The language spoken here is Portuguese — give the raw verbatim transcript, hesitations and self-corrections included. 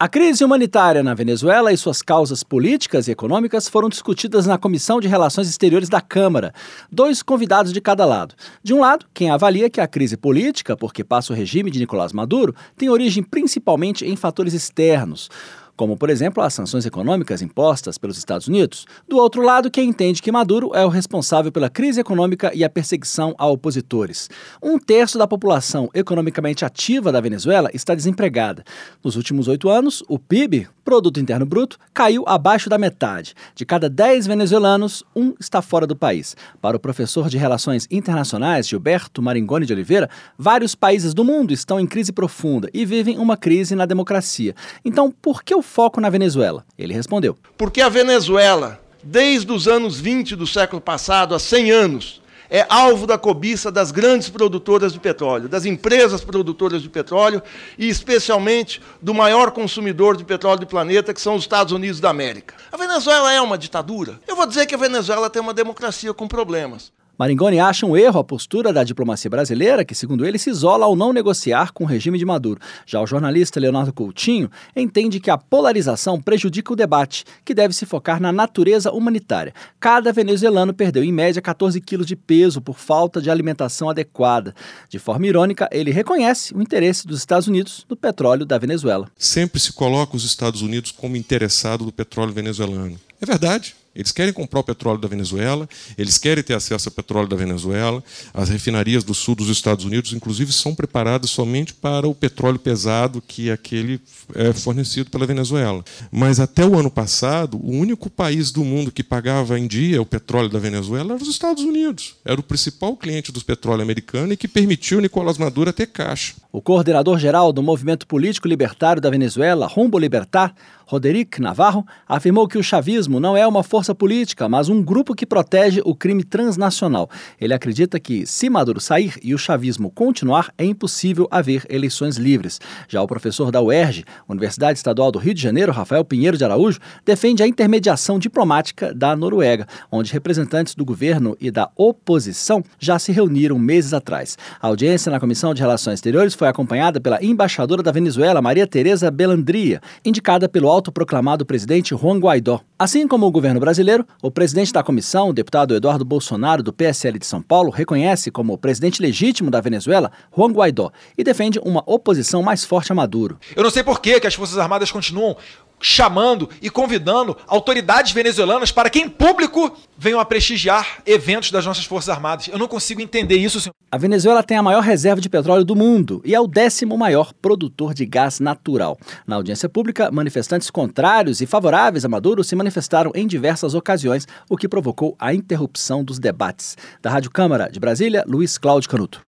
A crise humanitária na Venezuela e suas causas políticas e econômicas foram discutidas na Comissão de Relações Exteriores da Câmara. Dois convidados de cada lado. De um lado, quem avalia que a crise política, porque passa o regime de Nicolás Maduro, tem origem principalmente em fatores externos, como, por exemplo, as sanções econômicas impostas pelos Estados Unidos. Do outro lado, quem entende que Maduro é o responsável pela crise econômica e a perseguição a opositores. Um terço da população economicamente ativa da Venezuela está desempregada. Nos últimos oito anos, o P I B, Produto Interno Bruto, caiu abaixo da metade. De cada dez venezuelanos, um está fora do país. Para o professor de Relações Internacionais, Gilberto Maringoni de Oliveira, vários países do mundo estão em crise profunda e vivem uma crise na democracia. Então, por que o foco na Venezuela? Ele respondeu. Porque a Venezuela, desde os anos vinte do século passado, há cem anos, é alvo da cobiça das grandes produtoras de petróleo, das empresas produtoras de petróleo e especialmente do maior consumidor de petróleo do planeta, que são os Estados Unidos da América. A Venezuela é uma ditadura? Eu vou dizer que a Venezuela tem uma democracia com problemas. Maringoni acha um erro a postura da diplomacia brasileira, que, segundo ele, se isola ao não negociar com o regime de Maduro. Já o jornalista Leonardo Coutinho entende que a polarização prejudica o debate, que deve se focar na natureza humanitária. Cada venezuelano perdeu, em média, catorze quilos de peso por falta de alimentação adequada. De forma irônica, ele reconhece o interesse dos Estados Unidos no petróleo da Venezuela. Sempre se coloca os Estados Unidos como interessado do petróleo venezuelano. É verdade. Eles querem comprar o petróleo da Venezuela, eles querem ter acesso ao petróleo da Venezuela. As refinarias do sul dos Estados Unidos, inclusive, são preparadas somente para o petróleo pesado, que é aquele é fornecido pela Venezuela. Mas até o ano passado, o único país do mundo que pagava em dia o petróleo da Venezuela era os Estados Unidos. Era o principal cliente do petróleo americano e que permitiu Nicolás Maduro ter caixa. O coordenador-geral do Movimento Político Libertário da Venezuela, Rumbo Libertar, Roderick Navarro, afirmou que o chavismo não é uma força política, mas um grupo que protege o crime transnacional. Ele acredita que, se Maduro sair e o chavismo continuar, é impossível haver eleições livres. Já o professor da U E R J, Universidade Estadual do Rio de Janeiro, Rafael Pinheiro de Araújo, defende a intermediação diplomática da Noruega, onde representantes do governo e da oposição já se reuniram meses atrás. A audiência na Comissão de Relações Exteriores foi acompanhada pela embaixadora da Venezuela, Maria Tereza Belandria, indicada pelo autoproclamado presidente Juan Guaidó. Assim como o governo brasileiro, o presidente da comissão, o deputado Eduardo Bolsonaro, do P S L de São Paulo, reconhece como presidente legítimo da Venezuela Juan Guaidó e defende uma oposição mais forte a Maduro. Eu não sei por que as Forças Armadas continuam chamando e convidando autoridades venezuelanas para que em público venham a prestigiar eventos das nossas Forças Armadas. Eu não consigo entender isso, senhor. A Venezuela tem a maior reserva de petróleo do mundo e é o décimo maior produtor de gás natural. Na audiência pública, manifestantes contrários e favoráveis a Maduro se manifestaram em diversas ocasiões, o que provocou a interrupção dos debates. Da Rádio Câmara de Brasília, Luiz Cláudio Canuto.